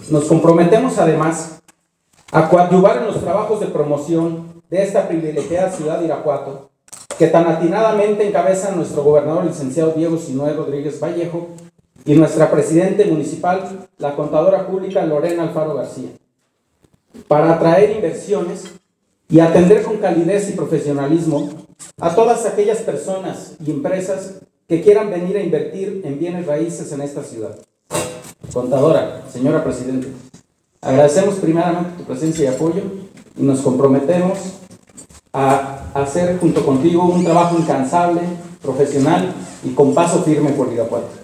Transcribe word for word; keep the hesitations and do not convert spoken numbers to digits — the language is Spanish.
Nos comprometemos además a coadyuvar en los trabajos de promoción de esta privilegiada ciudad de Irapuato, que tan atinadamente encabezan nuestro gobernador, licenciado Diego Sinúe Rodríguez Vallejo, y nuestra presidente municipal, la contadora pública Lorena Alfaro García, para atraer inversiones y atender con calidez y profesionalismo a todas aquellas personas y empresas que quieran venir a invertir en bienes raíces en esta ciudad. Contadora, señora presidenta, agradecemos primeramente tu presencia y apoyo y nos comprometemos a hacer junto contigo un trabajo incansable, profesional y con paso firme por Irapuato.